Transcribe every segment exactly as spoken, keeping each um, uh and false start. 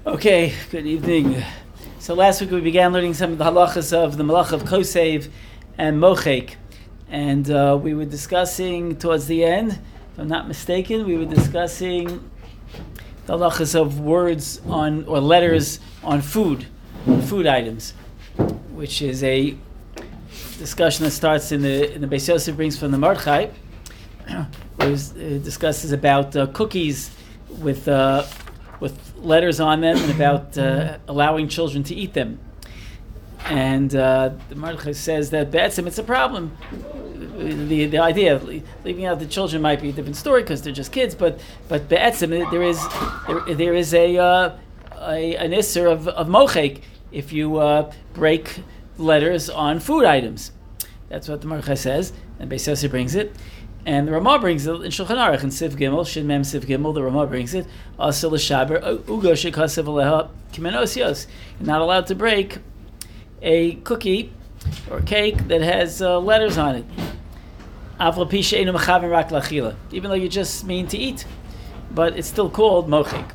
Okay, good evening. So last week we began learning some of the halachas of the malach of kosev and mochek, and uh, we were discussing towards the end, if I'm not mistaken, we were discussing the halachas of words on or letters on food, food items, which is a discussion that starts in the in the Beis Yosef brings from the Mordechai, where it discusses about uh, cookies with. Uh, with letters on them and about uh, allowing children to eat them. And uh, the Mordechai says that Be'etzim, it's a problem. The the idea of leaving out the children might be a different story because they're just kids, but but Be'etzim, there is there, there is a, uh, a an isser of, of mochek if you uh, break letters on food items. That's what the Mordechai says, and Beis Yosef brings it. And the Ramah brings it in Shulchan Aruch in Siv Gimel, Shin Mem Siv Gimel. The Ramah brings it. Asel l'shaber ugo shekasev aleha kimenosios. You're not allowed to break a cookie or cake that has uh, letters on it. Avla pi she'enu mechaven rak lachila. Even though you just mean to eat, but it's still called mochik.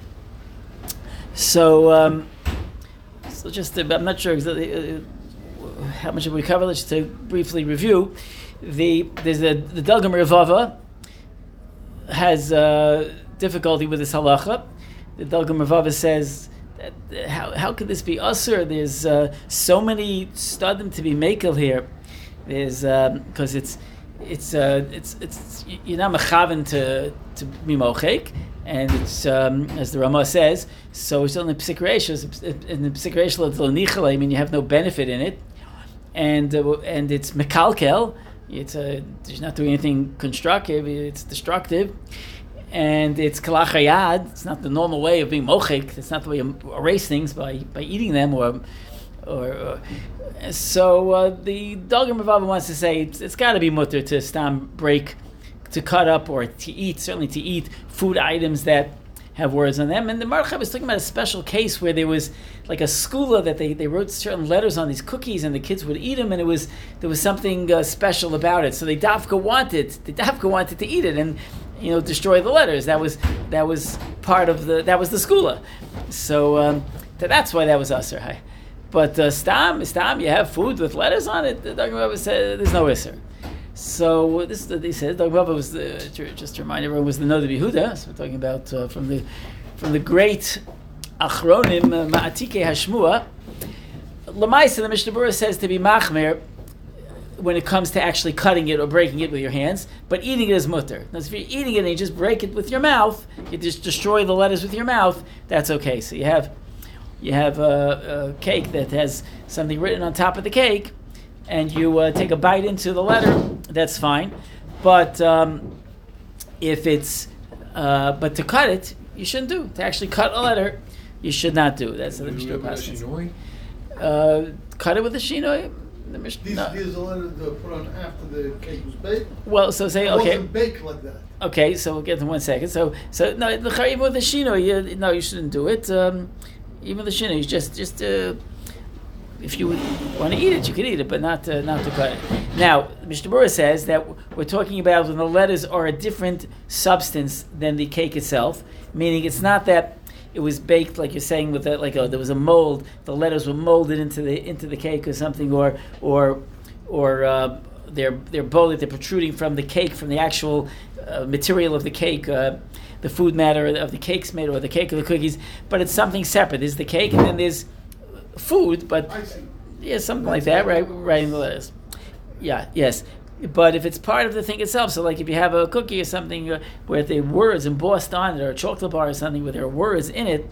So, um, so just to, I'm not sure exactly uh, how much have we covered. Let's just to briefly review. The there's a the Dalgam Revava has uh, difficulty with this halacha. The Dalgam Revava says that, how how could this be usur? There's uh, so many stadim to be makel here. There's because um, it's it's uh, it's it's you're not mechaven to to be mochek, and it's um, as the Ramah says. So it's only psik reishos, in the psik reishos I mean you have no benefit in it, and uh, and it's mekalkel. It's a, it's not doing anything constructive, it's destructive. And it's kalachayad, it's not the normal way of being mochik, it's not the way you erase things by, by eating them. or or, or So uh, the Dalgam Revava wants to say it's, it's got to be mutter to stam break, to cut up or to eat, certainly to eat food items that have words on them. And the Mordechai was talking about a special case where there was like a skula that they, they wrote certain letters on these cookies and the kids would eat them, and it was there was something uh, special about it. So they dafka wanted they dafka wanted to eat it and you know destroy the letters. That was that was part of the that was the skula. So um, that's why that was usher. Hi. But uh, stam stam you have food with letters on it. The Dalgam said there's no usher. So this is what they said. Dalgam Revava was the, just to remind everyone, was the Noda B'Yehuda. So we're talking about uh, from the from the great Achronim uh, Ma'atike Hashmua. Lamaisa, the Mishnah Berurah says to be machmer when it comes to actually cutting it or breaking it with your hands, but eating it is mutter. Now, if you're eating it and you just break it with your mouth, you just destroy the letters with your mouth. That's okay. So you have you have a, a cake that has something written on top of the cake, and you uh, take a bite into the letter, that's fine. But um, if it's, uh, but to cut it, you shouldn't do. To actually cut a letter, you should not do. That's the Mishnah Berurah. Uh Cut it with a shinoi. The Mishnah. These, no. these are letters that were put on after the cake was baked. Well, so say it okay. It wasn't baked like that. Okay, so we'll get to one second. So, so no, even with the shinoi, you, no, you shouldn't do it. Um, even the shinoi, you just, just. Uh, If you want to eat it, you can eat it, but not to, not to cut it. Now, Mishnah Berurah says that we're talking about when the letters are a different substance than the cake itself, meaning it's not that it was baked like you're saying with a, like a, there was a mold, the letters were molded into the into the cake or something, or or or uh, they're they're both they're protruding from the cake, from the actual uh, material of the cake. Uh, the food matter of the cake's made, or the cake or the cookies, but it's something separate. There's the cake, and then there's food, but yeah, something like that, right? Writing the letters. Yeah, yes. But if it's part of the thing itself, so like if you have a cookie or something uh, where the words embossed on it, or a chocolate bar or something where there are words in it,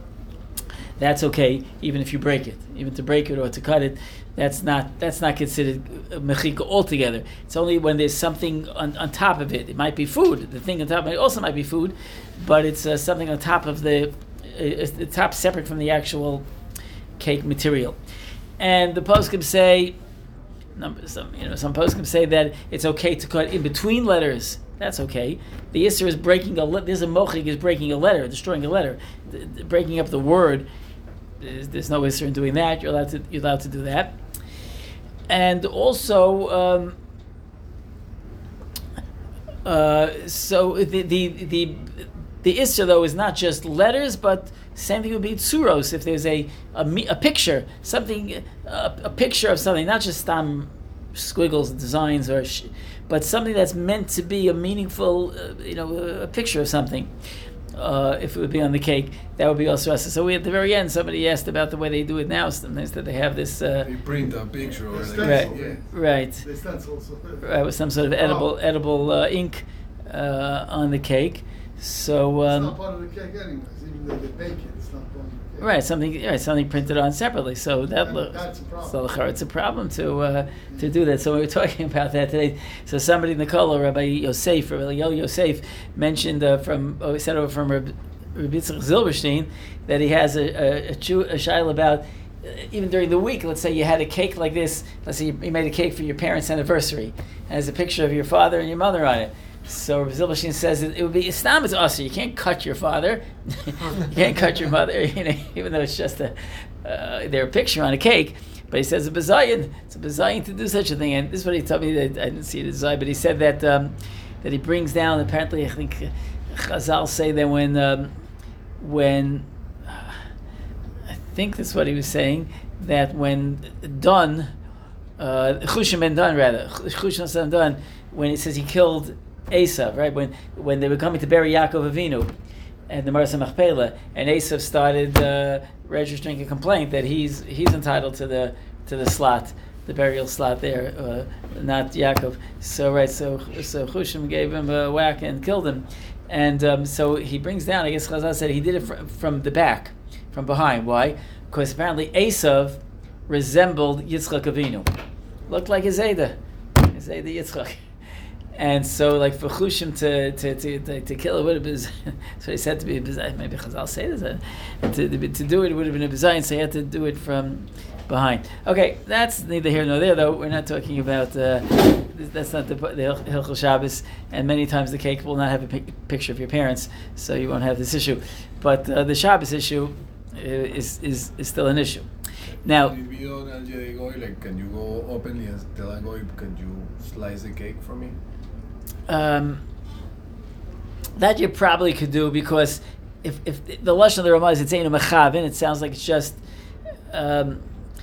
that's okay, even if you break it. Even to break it or to cut it, that's not that's not considered mechika altogether. It's only when there's something on, on top of it. It might be food. The thing on top of it also might be food, but it's uh, something on top of the, uh, the top separate from the actual cake material. And the poskim say, some you know some poskim say that it's okay to cut in between letters. That's okay. The isser is breaking a letter. There's a mochik is breaking a letter, destroying a letter, the, the, breaking up the word. There's, there's no isser in doing that. You're allowed to you're allowed to do that. And also, um, uh, so the the the the Isser, though, is not just letters, but same thing would be tsuros. If there's a a, a picture, something, a, a picture of something, not just um, squiggles, designs, or sh- but something that's meant to be a meaningful, uh, you know, a, a picture of something. Uh, if it would be on the cake, that would be also us. So we, at the very end, somebody asked about the way they do it now. Sometimes that they have this. Uh, they print a picture or like right, yeah. right, They stencil also. right, with some sort of edible, Oh. edible uh, ink uh, on the cake. So um, It's not part of the cake anyways, even though they bake it, it's not part of the cake. right, something, right, something printed on separately. So that And looks. that's a problem. So l'chara, it's a problem to uh, to do that. So we were talking about that today. So somebody in the Kollel, Rabbi Yosef, Rabbi Yo Yosef, mentioned uh, from oh, he said over from Rabbi Rabbi Yitzchak Zilberstein that he has a a, a, Jew, a shaila about uh, even during the week. Let's say you had a cake like this. Let's say you, you made a cake for your parents' anniversary, and there's a picture of your father and your mother on it. So Rabbi Zilberstein says it, it would be Islam is also you can't cut your father, you can't cut your mother, you know, even though it's just a uh, their picture on a cake. But he says a bezayin, it's a bezayin to do such a thing. And this is what he told me that I didn't see it as bezayin, but he said that um, that he brings down. Apparently, I think Chazal say that when um, when uh, I think that's what he was saying, that when done, uh, Chushim ben Dun rather, Chushim ben Dun, when he says he killed Esav, right, when when they were coming to bury Yaakov Avinu and the Marsa Machpelah, and Esav started uh, registering a complaint that he's he's entitled to the to the slot, the burial slot there, uh, not Yaakov. So right, so so Chushim gave him a whack and killed him. And um, so he brings down, I guess Chazal said he did it fr- from the back, from behind. Why? Because apparently Esav resembled Yitzchak Avinu. Looked like his Zayda. His Zayda Yitzchak. And so, like, for Chushim to to, to, to, to kill it would have been, so he said to be, maybe Chazal say this, uh, to, to, to do it, it would have been a bizayin, so he had to do it from behind. Okay, that's neither here nor there, though. We're not talking about, uh, that's not the, the Hilchos Shabbos, and many times the cake will not have a pic- picture of your parents, so you won't have this issue. But uh, the Shabbos issue is, is is still an issue. Now, If you don't Al Yedei Goy, like, can you go openly and tell a goy, can you slice the cake for me? um, that you probably could do, because if if the lashon of the Ramah is it's Einu Mechavin, it sounds like it's just, um,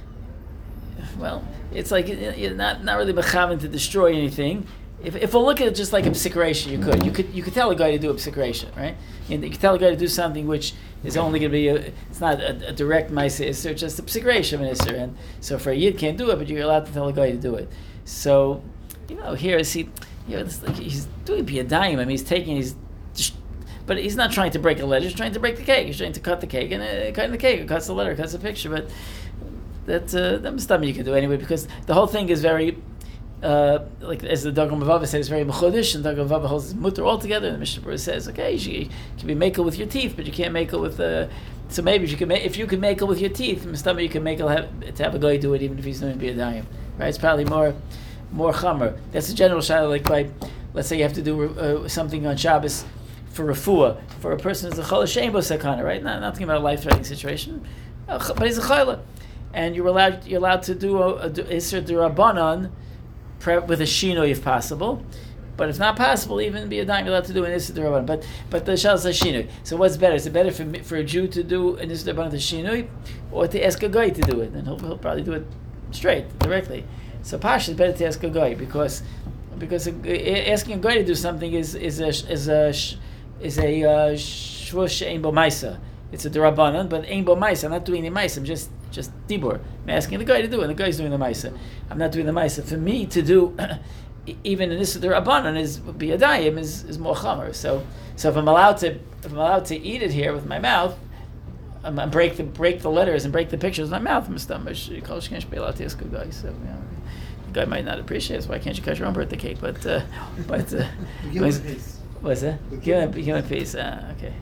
well, it's like you're not not really Mechavin to destroy anything. If if we'll look at it just like a psikration, you could you could you could tell a guy to do a psikration, right? And you could tell a guy to do something which is only going to be a, it's not a, a direct ma'aseh isser, it's just a psikration isser, and so for a yid can't do it, but you're allowed to tell a guy to do it. So, you know, here is he, you know, it's like he's doing biyadayim. I mean, he's taking he's, just, but he's not trying to break a letter. He's trying to break the cake. He's trying to cut the cake, and uh, cutting the cake, it cuts the letter, cuts the picture. But that uh, that's something you can do anyway, because the whole thing is very. Uh, like as the Dagam Bavava says, very mechudish, and Dagam Bavava holds mutter altogether. And the Mishnah Berurah says, okay, you, you can be makel with your teeth, but you can't makel with. Uh, so maybe if you can, ma- if you can makel with your teeth, Mistama, you can makel have, to have a guy do it, even if he's doing biyadayim, right? It's probably more, more chamer. That's a general shayla. Like by, let's say you have to do uh, something on Shabbos for refuah for a person who's a chol shein bo sakana, right? Not not talking about a life-threatening situation, uh, but he's a chayla, and you're allowed you're allowed to do a, a, a isser d'Rabbanan with a shino if possible, but if not possible, even be a dime you're allowed to do an isser d'Rabbanan. But but the shal says shino. So what's better? Is it better for for a Jew to do an isser d'Rabbanan to shino, or to ask a guy to do it? And he'll, he'll probably do it straight directly. So pasha, it's better to ask a guy, because because a, asking a guy to do something is is a is a is a shvush ein bo ma'isa. It's a d'Rabbanan, but ein bo ma'isa. I'm not doing the ma'isa. I'm just just dibur. I'm asking the guy to do it, and the guy's doing the ma'isa. I'm not doing the ma'isa. For me to do, even in this d'Rabbanan, is biyadayim is is more chamer. So so if I'm allowed to if I'm allowed to eat it here with my mouth, I'm, I'm break the break the letters and break the pictures with my mouth. I'm stomach. Kol sheken be allowed to ask a guy. So you know, the guy might not appreciate it. So why can't you cut your own birthday cake? But uh, but uh, Give him a piece. what's that? Give him give him a piece. Ah, okay.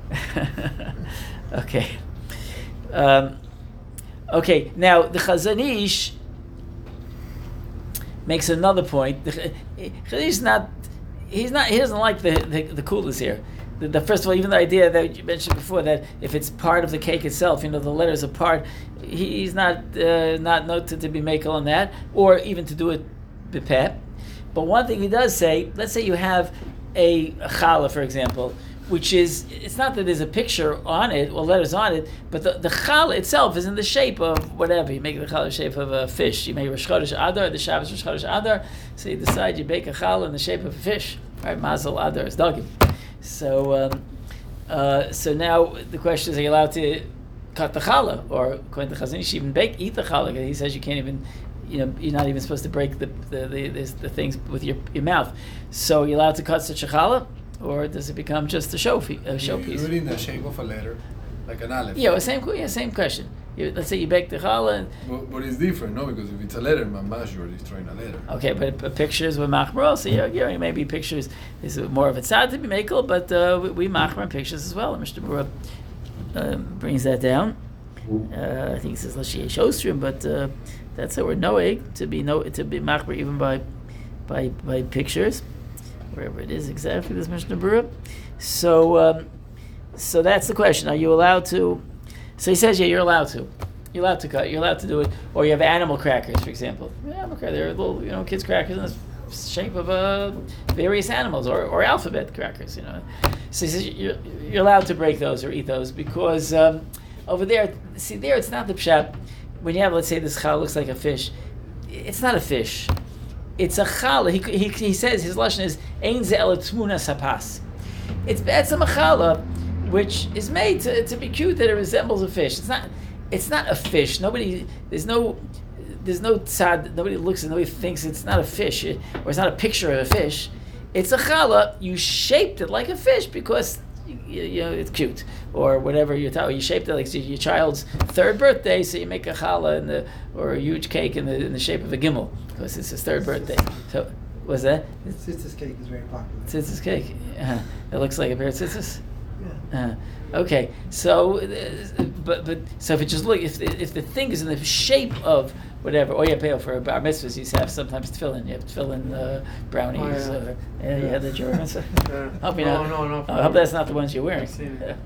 okay. Um, okay. Now the Chazon Ish makes another point. The Chazon Ish is not. He's not. He doesn't like the the, the coolers here. The, the first of all, even the idea that you mentioned before, that if it's part of the cake itself, you know, the letters are part. He, he's not uh, not noted to be makel on that, or even to do it bepeh. But one thing he does say, let's say you have a, a challah, for example, which is, it's not that there's a picture on it or letters on it, but the, the challah itself is in the shape of whatever. You make the challah in the shape of a fish. You make Rosh Chodesh Adar, the Shabbos Rosh Chodesh Adar, so you decide you bake a challah in the shape of a fish. Right? Mazel Adar is dagim. So, um, uh, so now the question is, are you allowed to cut the challah? Or according to Chazon Ish, even bake, eat the challah. He says you can't even, you know, you're not even supposed to break the the, the, the, the things with your, your mouth. So you're allowed to cut such a challah? Or does it become just a show, a showpiece? You do it in the shape of a letter, like an aleph. Yeah, well, same, yeah, same question. You, let's say you bake the challah. And, but, but it's different, no? Because if it's a letter, mamash, you're destroying a letter. Okay, but, but pictures with machmer, so yeah, yeah, maybe pictures is more of a tzad to be makel, but uh, we, we machmer pictures as well. And Mister Bura uh, brings that down. Uh, I think it says Lashiyeh Shostrim, but uh, that's how we're noeg to be no to be machmer even by by by pictures. Wherever it is exactly, this Mishnah Berurah. So, um, so that's the question. Are you allowed to? So he says, yeah, you're allowed to. You're allowed to cut. You're allowed to do it. Or you have animal crackers, for example. Yeah, animal crackers. They're little, you know, kids' crackers in the shape of uh, various animals, or, or alphabet crackers. You know. So he says you're, you're allowed to break those or eat those because um, over there, see, there it's not the pshat. When you have, let's say, this challah looks like a fish, it's not a fish. It's a challah. He, he, he says his lashon is ein ze ela tmuna sapas. It's be'etzem a challah, which is made to, to be cute that it resembles a fish. It's not. It's not a fish. Nobody. There's no. There's no tzad. Nobody looks and nobody thinks it's not a fish, or it's not a picture of a fish. It's a challah. You shaped it like a fish because you, you know it's cute, or whatever you're talking. You shaped it like your child's third birthday, so you make a challah in the or a huge cake in the in the shape of a gimel. Because it's his third birthday. So, what's that? Tzitzis cake is very popular. Tzitzis cake. Uh, it looks like a pair of tzitzis. Yeah. Uh, okay. So, uh, but but so if it just look if the, if the thing is in the shape of whatever, or you pay for bar mitzvahs, you have sometimes tefillin. You have tefillin uh, brownies. Oh, yeah. Or, yeah, you had the Germans. Yeah. Hope you no, not. no, no. I hope that's not the ones you're wearing. I've seen it.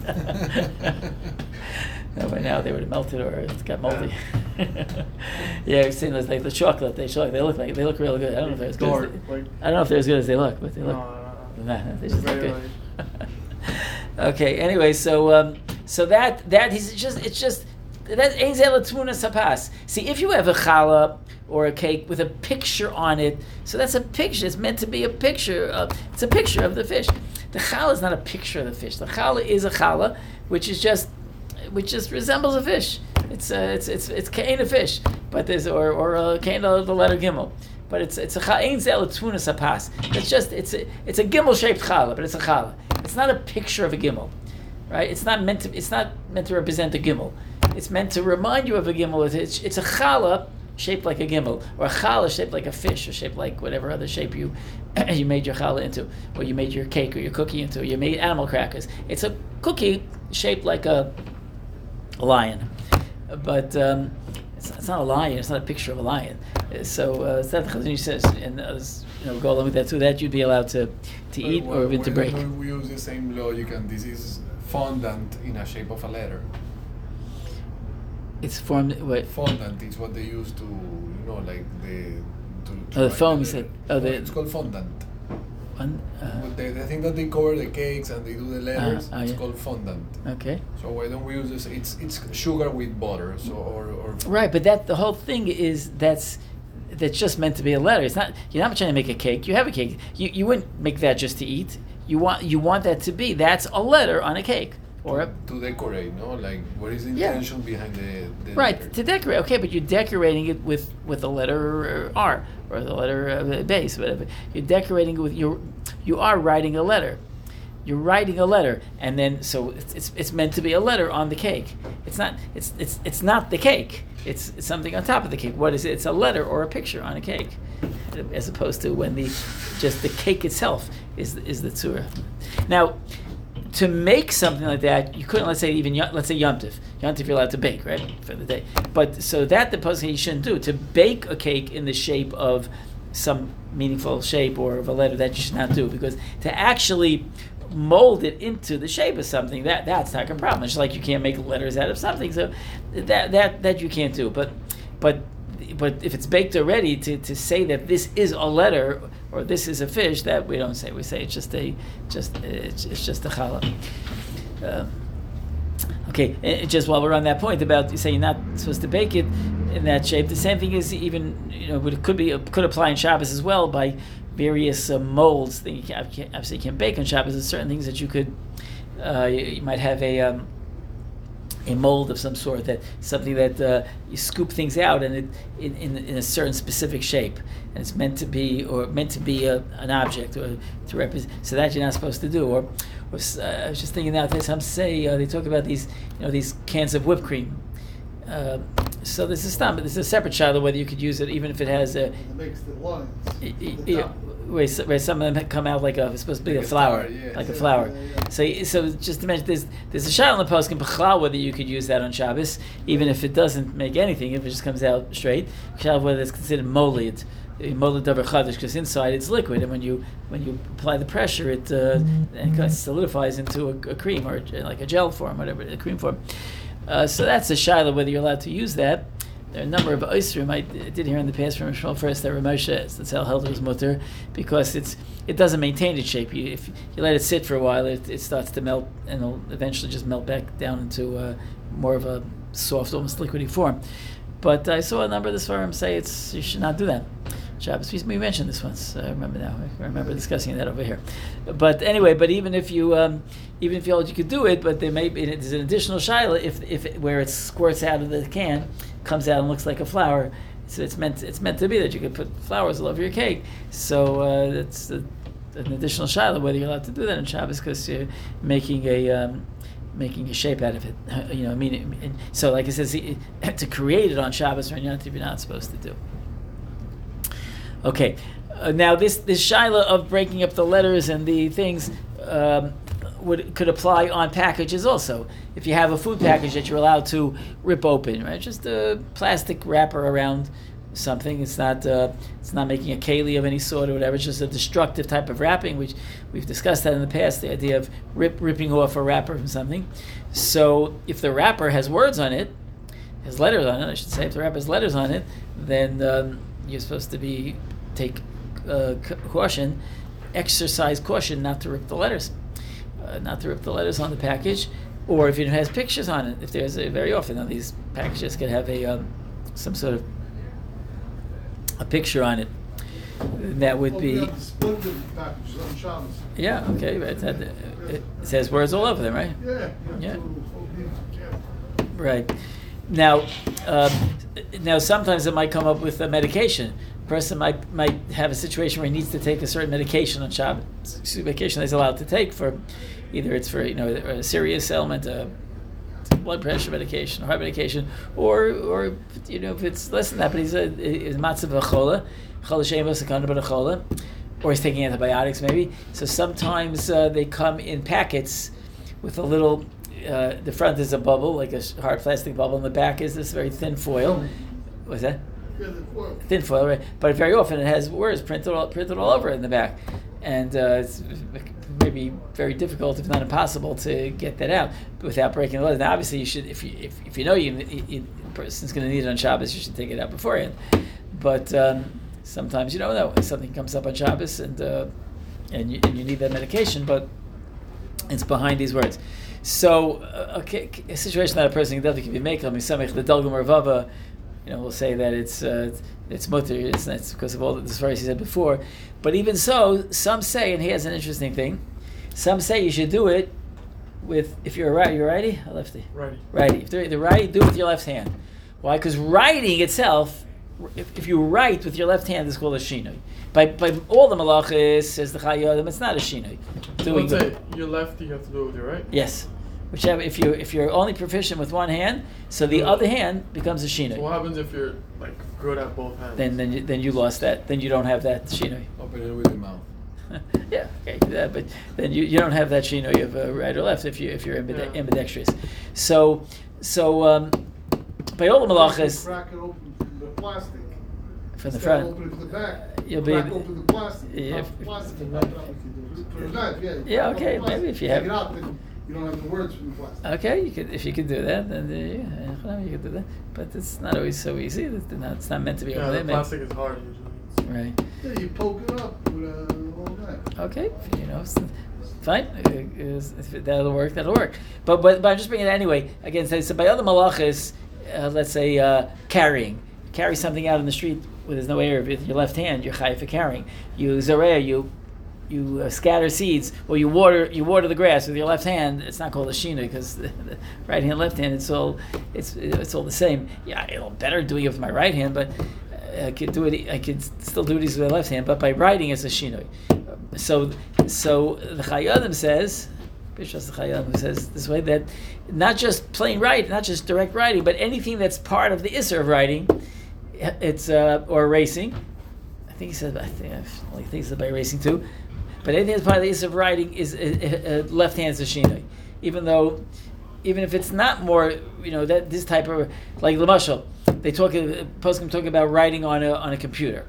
No, by now they would have melted or it got moldy. Yeah, yeah I've seen those like the chocolate. They chocolate. They look like they look real good. I don't know if they're as good. As they, like, I don't know if they're as good as they look, but they look. No, no, Nah, they just look Very good. Okay. Anyway, so um, so that that he's just it's just that ein zeh l'tmuna sapas. See, if you have a challah or a cake with a picture on it, so that's a picture. It's meant to be a picture. Of, it's a picture of the fish. The challah is not a picture of the fish. The challah is a challah, which is just which just resembles a fish. It's uh, it's it's it's kain a fish, but there's or or a kain of the letter gimel, but it's it's a ein zeh l'tmuna sapas. It's just it's a it's a gimel shaped challah, but it's a challah. It's not a picture of a gimel, right? It's not meant to it's not meant to represent a gimel. It's meant to remind you of a gimel. It's it's a challah shaped like a gimel, or a challah shaped like a fish, or shaped like whatever other shape you you made your challah into, or you made your cake or your cookie into, or you made animal crackers. It's a cookie shaped like a, a lion, but um, it's, it's not a lion. It's not a picture of a lion. So uh, it's that Chazon Ish says, and others, you know, go along with that. So that you'd be allowed to to But eat why- or even why to break. don't we use the same logic, and this is fondant in a shape of a letter. It's formed. What? Fondant is what they use to, you know, like the. To, to Oh, the write foam, you letter. said. Oh, the- it's called fondant. One, uh, But they, the thing that they cover the cakes and they do the letters, ah, it's yeah. called fondant. okay. So why don't we use this? It's it's sugar with butter, so or or. Right, but that the whole thing is that's that's just meant to be a letter. It's not you're not trying to make a cake. You have a cake. You you wouldn't make that just to eat. You want you want that to be that's a letter on a cake or a To decorate, no? Like, what is the Yeah. intention behind the, the right letter? to decorate. Okay, but you're decorating it with with the letter R or the letter uh, base, whatever. You're decorating it with you. You are writing a letter. You're writing a letter, and then so it's, it's it's meant to be a letter on the cake. It's not it's it's it's not the cake. It's, it's something on top of the cake. What is it? It's a letter or a picture on a cake, as opposed to when the just the cake itself is is the tzura. Now, to make something like that, you couldn't. Let's say even Yom- let's say Yom Tov. Yom Tov you're allowed to bake, right, for the day. But so that the posuk you shouldn't do. To bake a cake in the shape of some meaningful shape or of a letter, that you should not do, because to actually mold it into the shape of something, that that's not a problem. It's just like you can't make letters out of something, so that that that you can't do. But but but if it's baked already, to, to say that this is a letter or this is a fish, that we don't say. We say it's just a just it's, it's just a challah. Uh, okay, and just while we're on that point about you say you're not supposed to bake it in that shape, the same thing is even you know it could be could apply in Shabbos as well by various uh, molds that you can, obviously you can bake on Shabbos. There's certain things that you could uh, you, you might have a um, a mold of some sort, that something that uh, you scoop things out and it in, in, in a certain specific shape, and it's meant to be or meant to be a, an object or to represent. So that you're not supposed to do. Or, or uh, I was just thinking now, some say uh, they talk about these you know these cans of whipped cream. Uh, so this is not, but this is a separate shiloh whether you could use it even if it has a. It makes the lines. Y- y- the y- top. where, s- where some of them come out like a it's supposed to be Like a a flower, star, yeah. like a Yeah, flower. yeah, yeah. So, so just to mention, there's there's a shayla in the poskim b'chlal whether you could use that on Shabbos, even if it doesn't make anything, if it just comes out straight. Shayla whether it's considered molid, molid davar chadash, because inside it's liquid, and when you when you apply the pressure, it uh, and it solidifies into a, a cream or a, like a gel form, whatever, a cream form. Uh, so that's a shayla whether you're allowed to use that. There are a number of oisrim I did hear in the past from Shmuel first that Ramosha Tzal held it was mutter because it's it doesn't maintain its shape. You, if you let it sit for a while, it, it starts to melt and it'll eventually just melt back down into uh, more of a soft, almost liquidy form. But I saw a number of the Svarim say it's you should not do that. Shabbos, we, we mentioned this once. I remember now. I remember discussing that over here. But anyway, but even if you um, even if you you could do it, but there may be there's an additional shayla if if it, where it squirts out of the can, comes out and looks like a flower. So it's meant it's meant to be that you could put flowers all over your cake. So uh, that's a, an additional shayla whether you're allowed to do that on Shabbos because you're making a um, making a shape out of it. You know, I mean, so like it says, to create it on Shabbos or Yom Tov, you're not supposed to do. Okay, uh, now this this shayla of breaking up the letters and the things um, would could apply on packages also. If you have a food package that you're allowed to rip open, right? Just a plastic wrapper around something. It's not uh, it's not making a keli of any sort or whatever. It's just a destructive type of wrapping, which we've discussed that in the past. The idea of rip ripping off a wrapper from something. So if the wrapper has words on it, has letters on it, I should say. If the wrapper has letters on it, then um, you're supposed to be take uh, caution, exercise caution not to rip the letters, uh, not to rip the letters on the package, or if it has pictures on it. If there's a, very often now these packages can have a um, some sort of a picture on it. That would Oh, be we have the splendid packages on Shabbos. yeah okay. But it, it says words all over them, right? Yeah. Yeah. Yeah. to hold these, yeah. Right. Now, um, now sometimes it might come up with a medication. A person might might have a situation where he needs to take a certain medication on Shabbos. Medication he's allowed to take for either it's for you know a serious ailment, a blood pressure medication, or heart medication, or or you know if it's less than that, but he's a he's matzav chola, chola she'ein sakana but a chola, or he's taking antibiotics maybe. So sometimes uh, they come in packets with a little. Uh, the front is a bubble, like a hard plastic bubble, and the back is this very thin foil. What's that? Yeah, the foil. Thin foil, right? But very often it has words printed all, printed all over it in the back, and uh, it's maybe very difficult, if not impossible, to get that out without breaking the letters. Now, obviously, you should, if you if, if you know you, you, you the person's going to need it on Shabbos, you should take it out beforehand. But um, sometimes you don't know if something comes up on Shabbos, and uh, and you, and you need that medication, but it's behind these words. So, uh, okay, a situation that a person can definitely be making, the Dalgum or Vava, you know, will say that it's uh, it's mutter, it's, it's because of all the stories he said before. But even so, some say, and here's an interesting thing, some say you should do it with, if you're a right, you're righty or lefty? Righty. Righty. If they're the righty, do it with your left hand. Why? Because writing itself, if, if you write with your left hand, it's called a shinoi. By by all the malachis, says the Chayyim, it's not a shinoi. Let's say you're lefty, you have to do it with your right? Yes. Whichever, if you if you're only proficient with one hand, so the Yeah. other hand becomes a shinoi. So what happens if you're like good at both hands? Then then you, then you lost that. Then you don't have that shinoi. Open it with your mouth. Yeah, okay, yeah, but then you, you don't have that shinoi of uh, right or left if you if you're ambide- Yeah. ambidextrous. So so um, by all the malachas Crack it open from the plastic. from the Instead of front, open it from the back. you'll be Crack open the plastic. Yeah, Not if- the plastic. Not the- for the knife, yeah. Yeah, Crack okay, open the maybe if you plastic, have- take it out, then You don't have the words from the plastic. Okay, you could if you could do that, then uh, yeah, you could do that. But it's not always so easy. It's not, it's not meant to be. Yeah, over the there, plastic is hard usually. right. Yeah, you poke it up with a all that. Okay, you know, s- fine. Uh, is- If that'll work, that'll work. But but, but I'm just bringing it anyway. Again, so, so by other malachas, uh, let's say uh, carrying, carry something out in the street where there's no air with your left hand, you're chayav for carrying. You zareh, you you uh, scatter seeds, or you water you water the grass with your left hand. It's not called a shina because the, the right hand, left hand, it's all it's it's all the same. Yeah, it'll better doing it with my right hand, but I could do it. I could still do these with my left hand, but by writing it's a shinoi. So, so the Chayyim says, Bishas the Chayyim who says this way that not just plain writing, not just direct writing, but anything that's part of the isser of writing, it's uh, or erasing. I think he said. I think I only think it's by erasing too. But anything that's part of the isser of writing is uh, uh, left hand is a shinoi, even though. Even if it's not more, you know, that this type of like Lamashal, they talk. Poskim talk about writing on a on a computer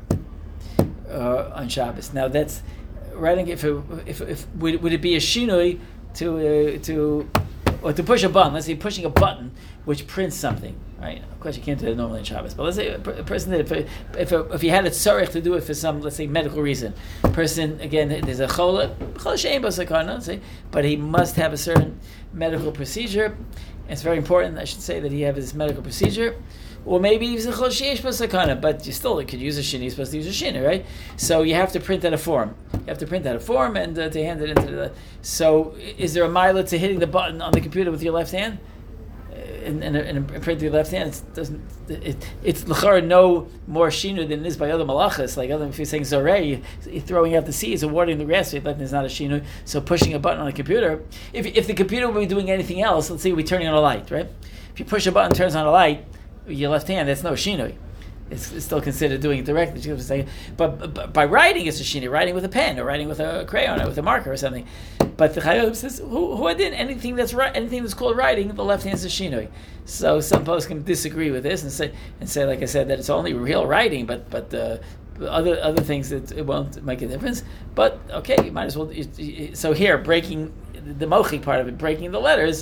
uh, on Shabbos. Now that's writing. If it, if if would, would it be a shinoi to uh, to or to push a button? Let's say pushing a button which prints something, right? Of course, you can't do it normally in Shabbos. But let's say a, a person did it if if, if you had a tzarech to do it for some, let's say, medical reason. Person again, there's a chola, chola she'ein bo sakana, say, but he must have a certain medical procedure. It's very important, I should say, that he have his medical procedure. Or maybe he's a chol sheish bo sakana, but you still could use a shin. You're supposed to use a shin, right? So you have to print out a form. You have to print out a form and uh, to hand it into the. So is there a mila to hitting the button on the computer with your left hand? And, and, and print with your left hand, it doesn't. It, it's l'chara no more shinu than it is by other malachas. Like other, if you're saying zorei, you're throwing out the seeds or watering the grass. Your left hand is not a shinu. So pushing a button on a computer, if if the computer would be doing anything else, let's say we're turning on a light, right? If you push a button, turns on a light, with your left hand, that's no shinu. It's, it's still considered doing it directly. But, but by writing, it's a shinu. Writing with a pen, or writing with a crayon, or with a marker, or something. But the Chayyim says, who who did anything that's right, anything that's called writing, the left hand is a shinoi. So some folks can disagree with this and say and say, like I said, that it's only real writing, but but uh, other other things that it won't make a difference. But okay, you might as well. You, you, so here, breaking the mochi part of it, breaking the letters.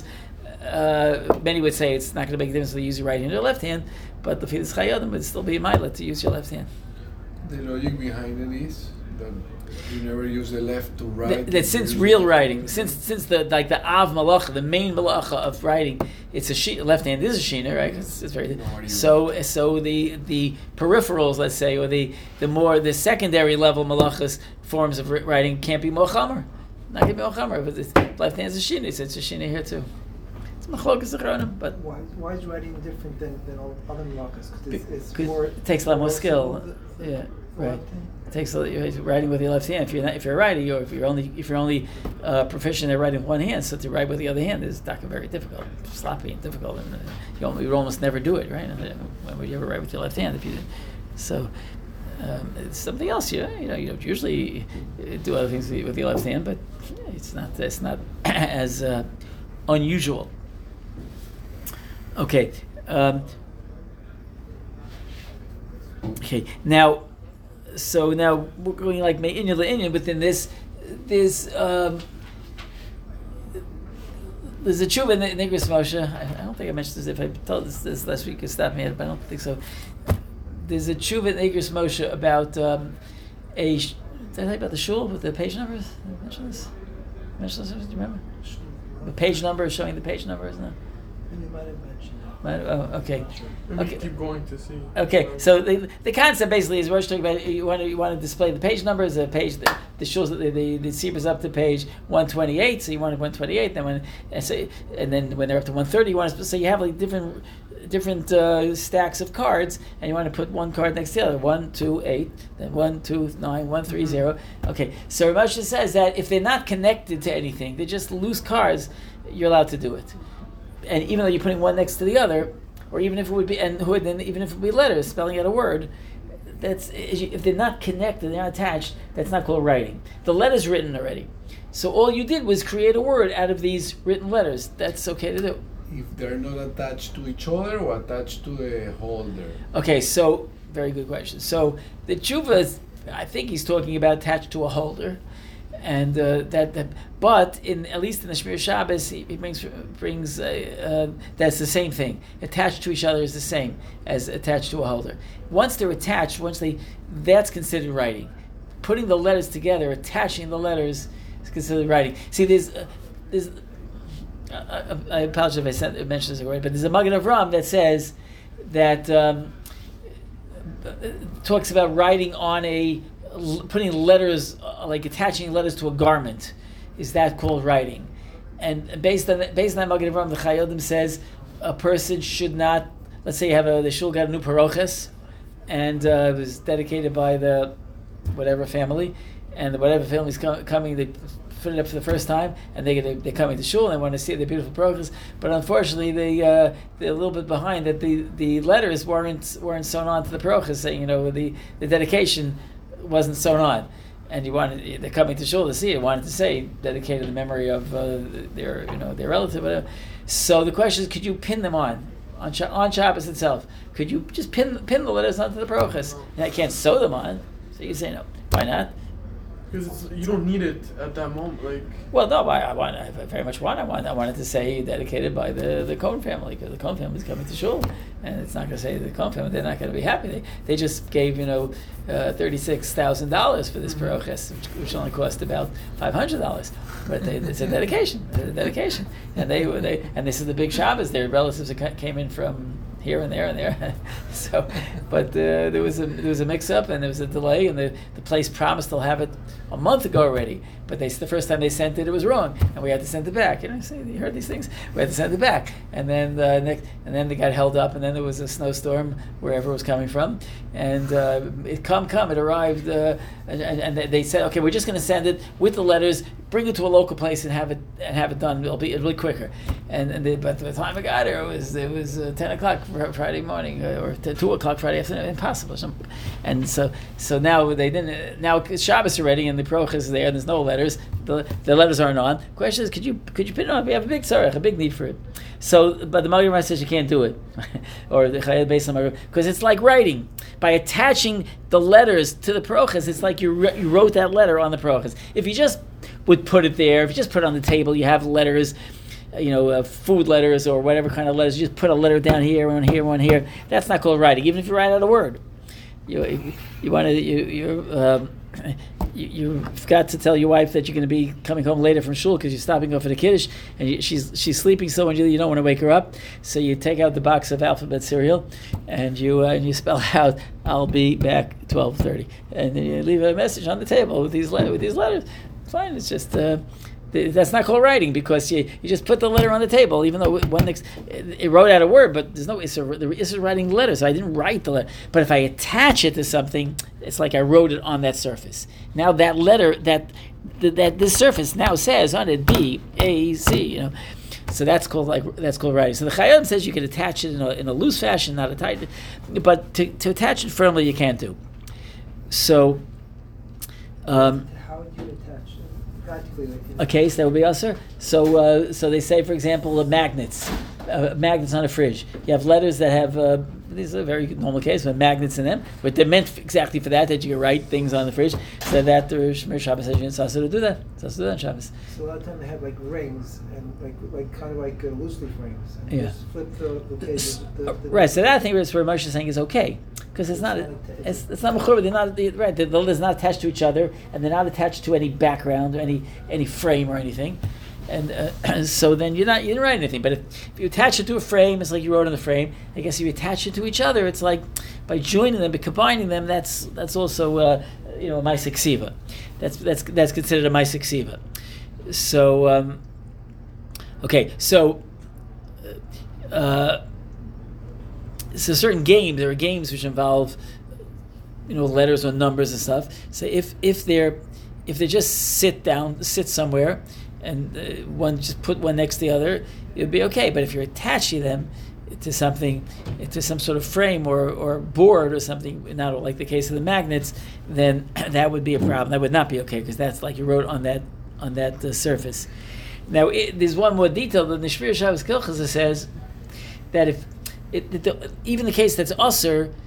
Uh, many would say it's not going to make a difference whether you use your right hand or left hand, but the Fidas Chayyim would still be a mila to use your left hand. The logic behind it is that you never use the left to write. That, that since real writing, since since the like the av malacha, the main malacha of writing, it's a she, left hand is a shina, right? It's, it's very so so the the peripherals, let's say, or the the more the secondary level malachas forms of writing can't be mochamer, not gonna be mochamer, but it's, left hand is a shina, so it's a shina here too. It's machlokas achronim, but why why is writing different than, than all other malachas? Because it's, it's more. It takes a lot more skill. The, the, yeah, right. It takes a, you're writing with your left hand. If you're not, if you're a writer, or if you're only if you're only uh, proficient at writing with one hand, so to write with the other hand is very difficult, sloppy and difficult, and uh, you, almost, you almost never do it, right? And, uh, when would you ever write with your left hand if you did? So um, it's something else. You know, you know, you don't usually do other things with your left hand, but it's not it's not as uh, unusual. Okay. Um, okay. Now, so now we're going like me'inyan le'inyan. Within this, there's um, there's a tshuva in Igros Moshe. I, I don't think I mentioned this. If I told this, this last week, you stop me, but I don't think so. There's a tshuva in Igros Moshe about um, a. Did I tell you about the shul with the page numbers? Did I mention this? Mention this? Do you remember? The page number is showing the page number, isn't it? You might have mentioned Oh, okay. Maybe Okay. keep going to see. Okay, so the the concept basically is we're talking about you want to you want to display the page numbers, the page that the shows that the the, the is up to page one twenty-eight, so you want one twenty-eight. Then when and, so, and then when they're up to one thirty, you want to so you have like different different uh, stacks of cards, and you want to put one card next to the other, one, two, eight, then one, two, nine, one, three, zero. Okay, so Rav Moshe says that if they're not connected to anything, they're just loose cards, you're allowed to do it. And even though you're putting one next to the other, or even if it would be, and who then even if it would be letters spelling out a word, that's if they're not connected, they're not attached. That's not called writing. The letter's written already, so all you did was create a word out of these written letters. That's okay to do. If they're not attached to each other or attached to a holder. Okay, so very good question. So the tshuva is, I think he's talking about attached to a holder, and uh, that, that. But in at least in the Shmir Shabbos, he, he brings brings uh, uh, that's the same thing. Attached to each other is the same as attached to a holder. Once they're attached, once they, that's considered writing. Putting the letters together, attaching the letters is considered writing. See, there's uh, there's. Uh, I apologize if I said, mentioned this already, but there's a Magen Avraham that says that um, talks about writing on a putting letters, uh, like attaching letters to a garment. Is that called writing? And based on based on that Magen Avraham, the Chayodim says a person should not. Let's say you have a the shul got a new parochas, and uh, it was dedicated by the whatever family, and the whatever family's co- coming, they put it up for the first time, and they they they're coming to shul and they want to see the beautiful parochas. But unfortunately, they uh, they're a little bit behind that the, the letters weren't weren't sewn on to the parochas, saying you know the, the dedication wasn't sewn on, and you wanted they're coming to shul to see it. Wanted to say dedicated to the memory of uh, their you know their relative. Whatever. So the question is, could you pin them on? On, Sh- on Shabbos itself, could you just pin pin the letters onto the parochas? I can't sew them on, so you say no. Why not? Because you don't need it at that moment. Like, well, no, I, I want. I very much want. I want. I wanted to say dedicated by the the Cohen family because the Cohen family is coming to shul, and it's not going to say the Cohen family. They're not going to be happy. They they just gave you know uh, thirty six thousand dollars for this parochas, which, which only cost about five hundred dollars. But they, it's a dedication. It's a dedication, and they were they and this is the big Shabbos. Their relatives that came in from here and there and there. So, but uh, there was a there was a mix-up and there was a delay, and the, the place promised they'll have it a month ago already. But they the first time they sent it, it was wrong, and we had to send it back. You know, see, you heard these things. We had to send it back, and then uh, next, and then they got held up, and then there was a snowstorm wherever it was coming from, and uh, it come come it arrived, uh, and, and they said, okay, we're just going to send it with the letters. Bring it to a local place and have it and have it done. It'll be it'll be quicker. And and they, but by the time I got there, it was it was uh, ten o'clock Friday morning uh, or t- two o'clock Friday afternoon. Impossible. Some, and so so now they didn't. Now it's Shabbos already, and the parochas is there. And there's no letters. The the letters aren't on. Question is, could you could you put it on? We have a big tzarech, a big need for it. So, but the Magen Avraham says you can't do it, or the Chayil based on because it's like writing. By attaching the letters to the parochas, it's like you re- you wrote that letter on the parochas. If you just would put it there, if you just put it on the table, you have letters, you know, uh, food letters or whatever kind of letters. You just put a letter down here, one here, one here. That's not called writing, even if you write out a word. You you want to you you. Um, You, you've got to tell your wife that you're going to be coming home later from shul because you're stopping off for the kiddush, and you, she's she's sleeping so much you don't want to wake her up. So you take out the box of alphabet cereal, and you uh, and you spell out, "I'll be back twelve thirty," and then you leave a message on the table with these le- with these letters. Fine, it's just. Uh, That's not called writing because you, you just put the letter on the table, even though one ex- it wrote out a word, but there's no issur, there is writing letters. So I didn't write the letter. But if I attach it to something, it's like I wrote it on that surface. Now that letter, that that this surface now says on it B, A, C, you know. So that's called like that's called writing. So the Chayyim says you can attach it in a, in a loose fashion, not a tight, but to, to attach it firmly you can't do. So. Um, How would you attach it? Practically, like in a case that would be usher. So, uh, so they say, for example, uh, magnets, uh, magnets on a fridge. You have letters that have uh, these are a very normal case with magnets in them, but they're meant exactly for that. That you can write things on the fridge. So that the Shmir Shabbos says it's also to do that. It's also to do that on Shabbos. So a lot of time they have like rings and like like kind of like uh, loose leaf rings. And you Yeah. just flip the, the pages. The, the, Right. So that thing is where Moshe is saying is okay because it's not it's it's not mechubah. They're not they, right. The letters not attached to each other, and they're not attached to any background or any any frame or anything. And uh, so then you're not you didn't write anything. But if, if you attach it to a frame, it's like you wrote on the frame. I guess if you attach it to each other, it's like by joining them, by combining them. That's that's also uh, you know a ma'aseh ksiva. That's that's that's considered a ma'aseh ksiva. So um, okay, so. Uh, so certain games, there are games which involve, you know, letters or numbers and stuff. So if if they're if they just sit down, sit somewhere, and uh, one just put one next to the other, it'd be okay. But if you're attaching them to something, to some sort of frame or, or board or something, not like the case of the magnets, then that would be a problem. That would not be okay because that's like you wrote on that on that uh, surface. Now it, there's one more detail that the Shmir Shabbos Kilchasa says that if it, the, even the case that's usher,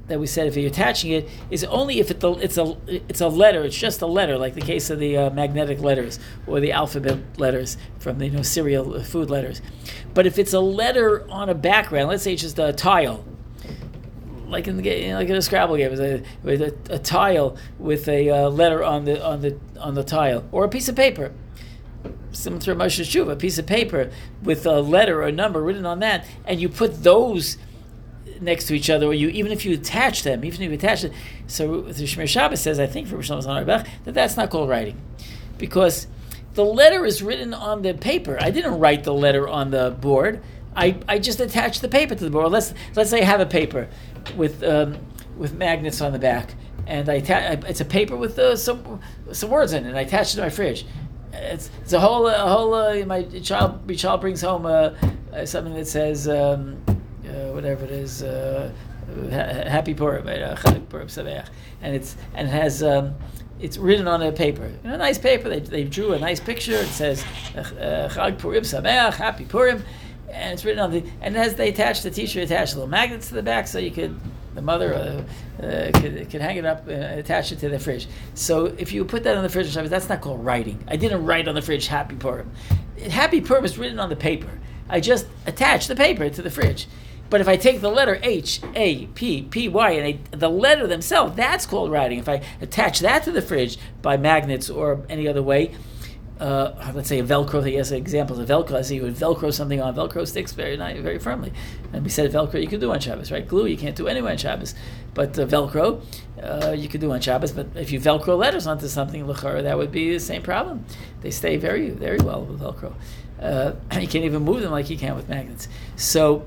that we said if you're attaching it is only if it, it's a it's a letter. It's just a letter, like the case of the uh, magnetic letters or the alphabet letters from the you know cereal food letters. But if it's a letter on a background, let's say it's just a tile, like in the you know, like in a Scrabble game, with a, with a, a tile with a uh, letter on the on the on the tile, or a piece of paper. Similar to Moshe Shuva, a piece of paper with a letter or a number written on that, and you put those next to each other, or you even if you attach them, even if you attach it. So the Shmir Shabbos says, I think for Rosh Hashanah that that's not called writing, because the letter is written on the paper. I didn't write the letter on the board. I, I just attached the paper to the board. Let's let's say I have a paper with um, with magnets on the back, and I atta- it's a paper with uh, some some words in it. And I attach it to my fridge. It's, it's a whole a whole. Uh, my child my child brings home uh, uh, something that says. Um, Uh, whatever it is, uh, ha- Happy Purim, right? Uh, Chag Purim Sameach, and it's and it has um, it's written on a paper, you know, a nice paper. They they drew a nice picture. It says uh, Chag Purim Sameach, Happy Purim, and it's written on the and as they attach the teacher attached little magnets to the back, so you could the mother uh, uh, could, could hang it up and attach it to the fridge. So if you put that on the fridge, that's not called writing. I didn't write on the fridge Happy Purim. Happy Purim is written on the paper. I just attached the paper to the fridge. But if I take the letter H, A, P, P, Y, and I, the letter themselves, that's called writing. If I attach that to the fridge by magnets or any other way, uh, let's say a Velcro, he has examples of Velcro. I see you would Velcro something on. Velcro sticks very nice, very firmly. And we said Velcro you can do on Shabbos, right? Glue you can't do anywhere on Shabbos. But uh, Velcro uh, you can do on Shabbos. But if you Velcro letters onto something, l'chara, that would be the same problem. They stay very, very well with Velcro. Uh, you can't even move them like you can with magnets. So...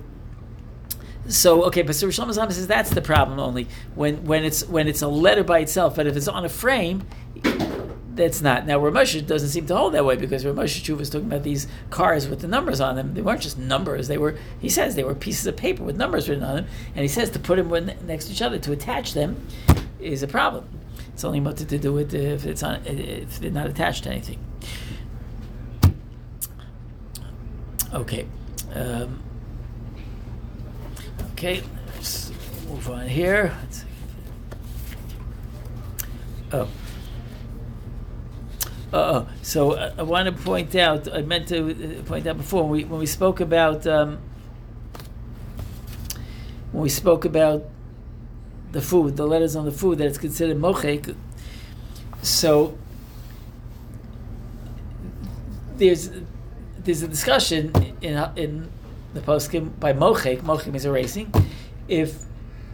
So okay, but so Rosh Hashanah says that's the problem only when when it's when it's a letter by itself. But if it's on a frame, that's not. Now Ramesh doesn't seem to hold that way, because Ramesh Tshuva is talking about these cars with the numbers on them. They weren't just numbers; they were, he says, they were pieces of paper with numbers written on them. And he says to put them next to each other, to attach them, is a problem. It's only much to do with if it's on if they're not attached to anything. Okay. Um, Okay, let's move on here. Let's oh. Uh-oh. So I, I want to point out, I meant to point out before, when we, when we spoke about, um, when we spoke about the food, the letters on the food, that it's considered mochek. So there's there's a discussion in in the poskim by mochek. Mochek is erasing. If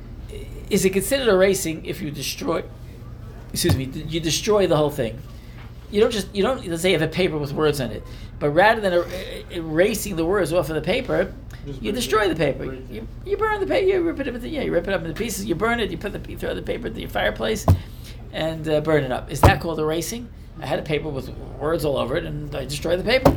is it considered erasing if you destroy? Excuse me. You destroy the whole thing. You don't just you don't let's say you have a paper with words on it, but rather than er, erasing the words off of the paper, just you destroy it. the paper. You, you burn the paper. You rip it up. Yeah, you rip it up into pieces. You burn it. You put the you throw the paper into your fireplace, and uh, burn it up. Is that called erasing? I had a paper with words all over it, and I destroyed the paper.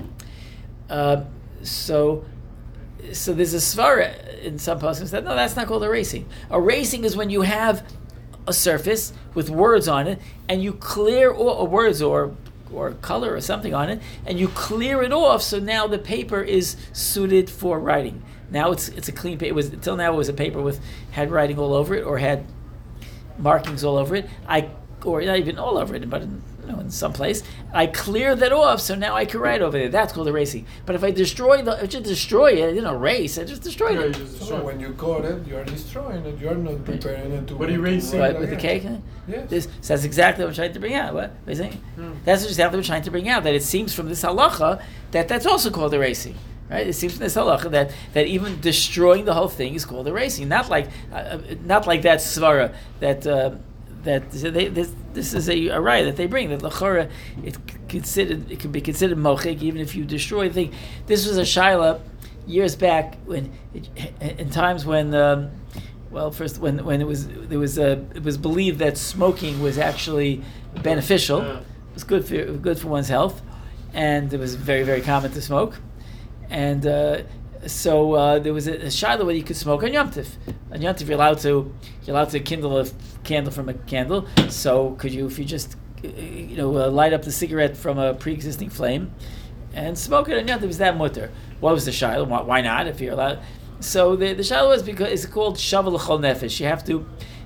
Uh, so. So there's a svara in some poskim that no, that's not called erasing. Erasing is when you have a surface with words on it, and you clear all words or or color or something on it, and you clear it off. So now the paper is suited for writing. Now it's it's a clean paper. It was until now it was a paper with had writing all over it or had markings all over it. I or not even all over it, but in, you know, in some place, I clear that off, so now I can write over there. That's called erasing. But if I destroy the, if I just destroy it, I didn't erase, I just destroyed Yeah, it. you just So destroy when you cut it, you are destroying it. You are not preparing it to. But to erasing- write What, with the again. cake? Yes. This, so that's exactly what I'm trying to bring out. What? What are you saying? Hmm. That's exactly what I'm trying to bring out, that it seems from this halacha that that's also called erasing. Right? It seems from this halacha that, that even destroying the whole thing is called erasing. Not like uh, not like that svara that uh, that they, this this is a, a raya that they bring, that l'chora it considered it can be considered mochik even if you destroy the thing. This was a shaila years back when it, in times when um, well first when when it was there was a, it was believed that smoking was actually beneficial. Yeah. It was good for good for one's health, and it was very very common to smoke. And uh, so uh, there was a, a shaila where you could smoke on Yom Tov. On Yom Tov, you're allowed to you're allowed to kindle a f- candle from a candle. So could you, if you just uh, you know uh, light up the cigarette from a pre-existing flame and smoke it on Yom Tov, is that mutter? What was the shaila? Why, why not? If you're allowed. So the the shaila was because it's called shavu l'chol nefesh. You have to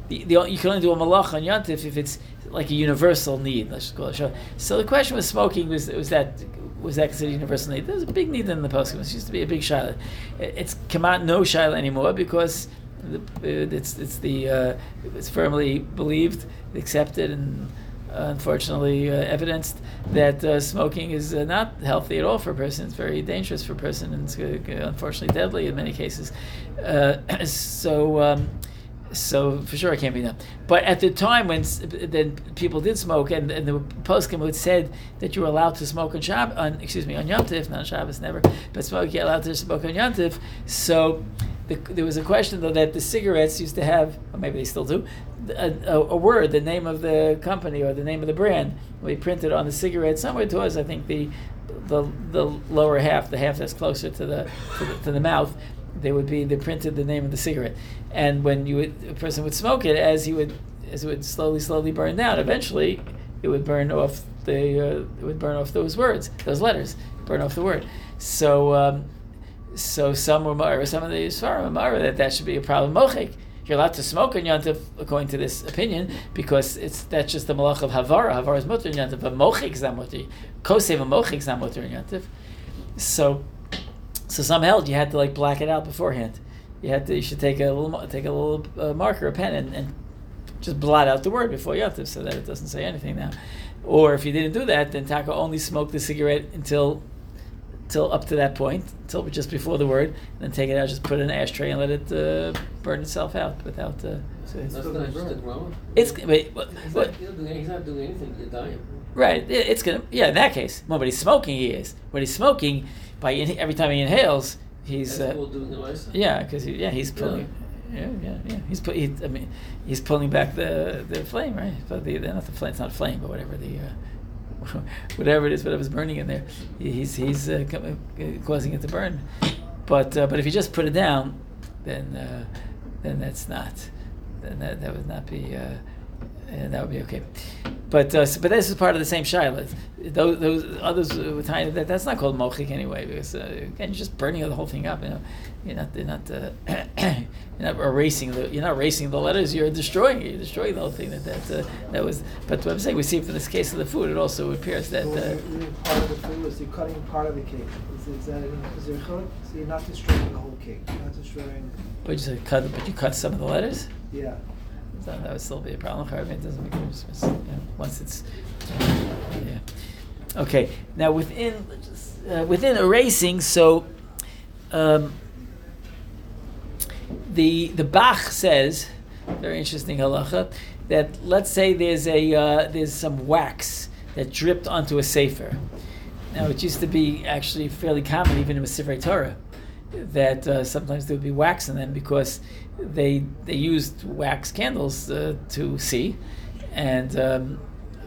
the, the you can only do a malach on Yantif if it's like a universal need. Let's just call it. So the question with smoking was was that was that considered universal need? There's a big need in the poskim. It used to be a big shaila. It's come out no shaila anymore because the, it's it's the uh, it's firmly believed, accepted, and uh, unfortunately uh, evidenced that uh, smoking is uh, not healthy at all for a person. It's very dangerous for a person, and it's uh, unfortunately deadly in many cases. Uh, so. Um, So for sure it can't be done. But at the time when then people did smoke, and, and the poskim had said that you were allowed to smoke on Shabbos, on excuse me, on Yom Tov, not on Shabbos, never, but smoke you're allowed to smoke on Yom Tov. So the, there was a question though that the cigarettes used to have, or maybe they still do, a, a, a word, the name of the company or the name of the brand. We printed on the cigarette somewhere towards I think the the the lower half, the half that's closer to the to the, to the mouth. They would be they printed the name of the cigarette, and when you would, a person would smoke it, as he would as it would slowly slowly burn down, eventually it would burn off the uh, it would burn off those words, those letters, burn off the word. So um, so some were some of the Sfarim are that that should be a problem. Mochek, you're allowed to smoke on Yantif according to this opinion because it's that's just the malach of Havara. Havara is mutter in Yantif, but Mochek is not mutter. Kosev and Mochek is not mutter in Yantif. So. So some held you had to like black it out beforehand. You had to you should take a little take a little uh, marker, a pen, and, and just blot out the word before Yantif so that it doesn't say anything now. Or if you didn't do that, then Taka only smoked the cigarette until till up to that point, until just before the word, and then take it out, just put it in an ashtray and let it uh, burn itself out without. Uh, so it's That's not just a grown. It's wait, what, He's, what, not, he's, not doing, he's not doing anything. You're dying. right. It, it's gonna yeah. In that case, well, but he's smoking. He is. When he's smoking, by in, every time he inhales, he's That's uh, cool doing the license. yeah, because he, yeah, he's pulling. Yeah, yeah, yeah. He's put. He, I mean, he's pulling back the, the flame, right? But the, not the flame. It's not flame, but whatever the uh, whatever it is, whatever's burning in there, he's he's uh, causing it to burn. But uh, but if you just put it down, then uh, then that's not. Then that, that would not be. Uh, and that would be okay. But uh, so, but this is part of the same shaila. Those, those others were trying that that's not called mochik anyway, because uh, again you're just burning the whole thing up. You know, you're not you're not uh, you're not erasing the you're not erasing the letters. You're destroying it. You're destroying the whole thing. That that uh, that was. But what I'm saying, we see from this case of the food, it also appears that. So Uh, you're part of the food is you're cutting part of the cake. Is, is that is there chiluk? So you're not destroying the whole cake. You're not destroying. but you said cut, but you cut some of the letters. Yeah. So that would still be a problem. I mean, it doesn't make any difference. You know, once it's, yeah. Okay. Now within uh, within erasing, so um, the the Bach says, very interesting halacha, that let's say there's a uh, there's some wax that dripped onto a sefer. Now it used to be actually fairly common even in a Sefer Torah that uh, sometimes there would be wax in them because they they used wax candles uh, to see, and um,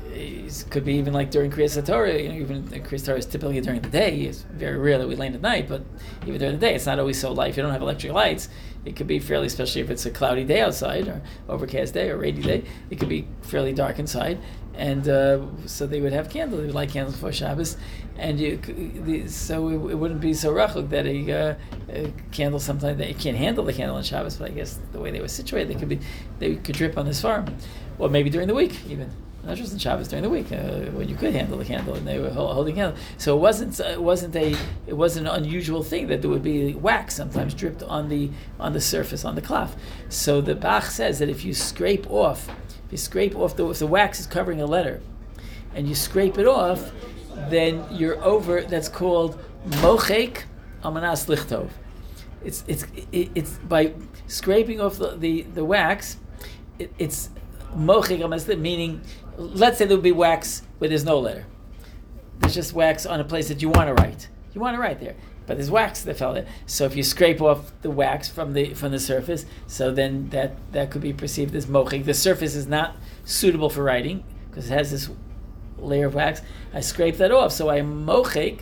it could be even like during Kriyas HaTorah. You know, even Kriyas HaTorah is typically during the day. It's very rare that we land at night, but even during the day, it's not always so light. If you don't have electric lights, it could be fairly, especially if it's a cloudy day outside or overcast day or rainy day, it could be fairly dark inside. And uh, so they would have candles. They would light candles before Shabbos, and you, the, so it, it wouldn't be so rachuk that a, uh, a candle sometimes they can't handle the candle on Shabbos. But I guess the way they were situated, they could be they could drip on this farm, or maybe during the week even. Not just on Shabbos, during the week uh, when you could handle the candle and they were holding candle. So it wasn't it wasn't a it wasn't an unusual thing that there would be wax sometimes dripped on the on the surface on the cloth. So the Bach says that if you scrape off. If you scrape off the if the wax is covering a letter, and you scrape it off, then you're over. That's called mochek amanas lichtov. It's it's it, it's by scraping off the the, the wax. It, it's mochek amanas lichtov, meaning, let's say there would be wax where there's no letter. There's just wax on a place that you want to write. You want to write there. But there's wax that fell there. So if you scrape off the wax from the from the surface, so then that, that could be perceived as mochik. The surface is not suitable for writing because it has this layer of wax. I scrape that off, so I mochik,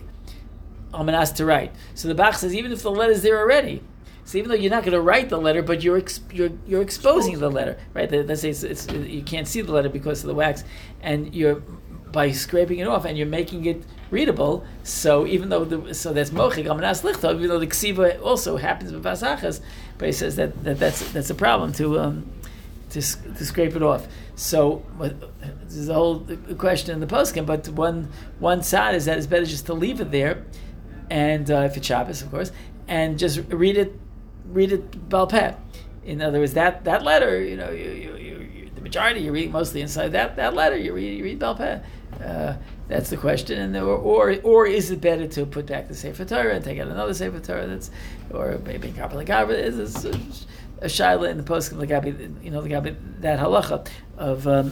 I'm an asked to write. So the Bach says even if the letter's there already, so even though you're not going to write the letter, but you're exp- you're you're exposing the letter, right? Let's say it's, it's, you can't see the letter because of the wax, and you're by scraping it off, and you're making it readable. So even though the so that's mochik amanas lichtov, even though the ksiva also happens with vasachas, but he says that, that that's that's a problem to um, to to scrape it off. So what, there's a whole question in the poskim, but one one side is that it's better just to leave it there, and uh, if it's Shabbos, of course, and just read it, read it Baal Peh. In other words, that, that letter, you know, you, you, you, you, the majority you read mostly inside that, that letter. You read you read Baal Peh. Uh, that's the question, and or, or or is it better to put back the Sefer Torah and take out another Sefer Torah? That's or maybe Kappa Lagabi is a, a shaila in the poskim Lagabi, you know, Lagabi that halacha of um,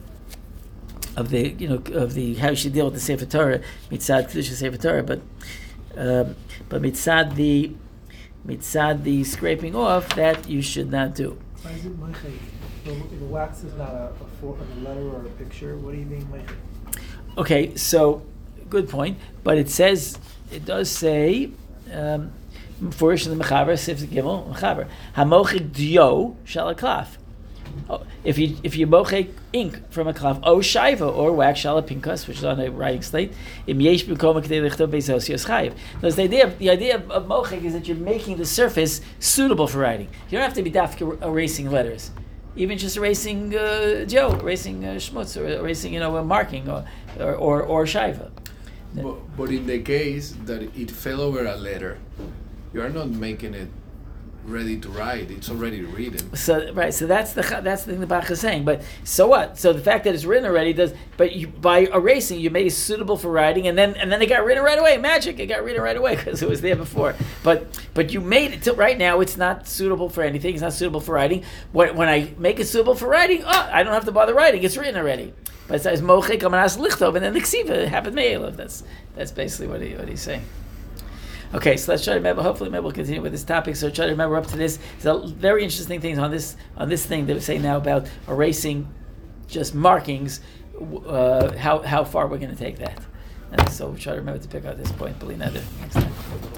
of the you know of the how you should deal with the Sefer Torah mitzad kedusha Sefer Torah, but um, but mitzad the mitzad the scraping off that you should not do. Why is it Meichel? The, the wax is not a, a, for, a letter or a picture. What do you mean Meichel? Okay, so good point, but it says it does say um Mefurish in the Mechaber, Sif Gimel, Mechaber, Hamochik Dio Shalaklaf. Oh, if you if you mochek ink from a klaf, o shaiva or wax shalapinkas, which is on a writing slate, im yesh b'koma k'dei lichto beizosios chayiv. Thus, the idea of, the idea of, of mochek is that you're making the surface suitable for writing. You don't have to be dafka erasing letters, even just erasing uh, Joe, erasing uh, shmutz, or erasing you know a marking or or or, or shaiva. But, but in the case that it fell over a letter, you are not making it ready to write. It's already written. So right, so that's the that's the thing the Bach is saying. But so what? So the fact that it's written already does. But you, by erasing, you made it suitable for writing, and then and then it got written right away. Magic, it got written right away because it was there before. But but you made it till right now. It's not suitable for anything. It's not suitable for writing. When when I make it suitable for writing, oh, I don't have to bother writing. It's written already. But it says mochek amanas lichtov, and then the ksiva happened me'elav. That's that's basically what he what he's saying. Okay, so let's try to remember. Hopefully, maybe we'll continue with this topic. So try to remember up to this. There's very interesting things on this on this thing that we say now about erasing just markings. Uh, how how far we're going to take that. And so we'll try to remember to pick out this point. Believe that next time.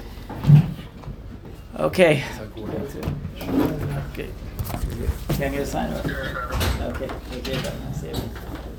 Okay. Okay. Can you sign up? Okay. Okay.